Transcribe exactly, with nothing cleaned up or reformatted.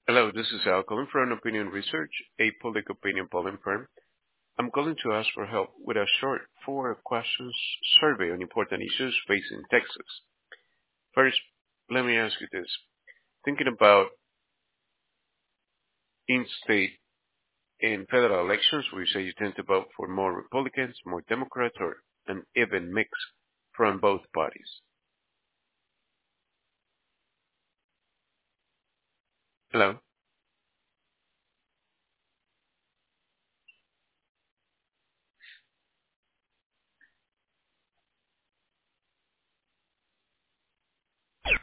Hello, this is Al calling from Opinion Research, a public opinion polling firm. I'm calling to ask for help with a short four questions survey on important issues facing Texas. First, let me ask you this. Thinking about in-state and federal elections, we say you tend to vote for more Republicans, more Democrats, or an even mix from both parties. Hello?